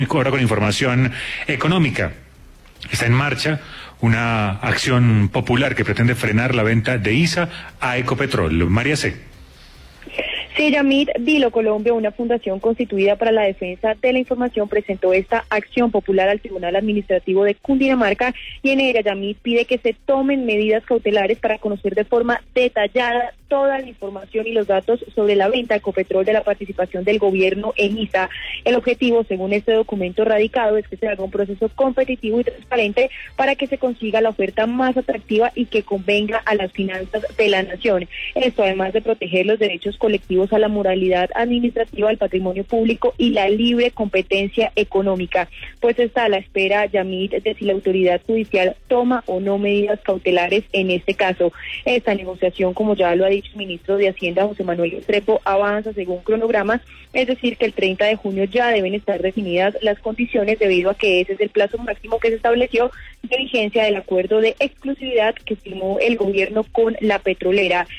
Ahora con información económica. Está en marcha una acción popular que pretende frenar la venta de ISA a Ecopetrol. María C. Sí, Yamit, Dilo Colombia, una fundación constituida para la defensa de la información, presentó esta acción popular al Tribunal Administrativo de Cundinamarca y en ella Yamit pide que se tomen medidas cautelares para conocer de forma detallada toda la información y los datos sobre la venta a Ecopetrol de la participación del gobierno en ISA. El objetivo, según este documento radicado, es que se haga un proceso competitivo y transparente para que se consiga la oferta más atractiva y que convenga a las finanzas de la nación. Esto además de proteger los derechos colectivos a la moralidad administrativa, al patrimonio público y la libre competencia económica. Pues está a la espera, Yamit, de si la autoridad judicial toma o no medidas cautelares en este caso. Esta negociación, como ya lo ha dicho el ministro de Hacienda, José Manuel Restrepo, avanza según cronogramas, es decir, que el 30 de junio ya deben estar definidas las condiciones debido a que ese es el plazo máximo que se estableció de vigencia del acuerdo de exclusividad que firmó el gobierno con la petrolera.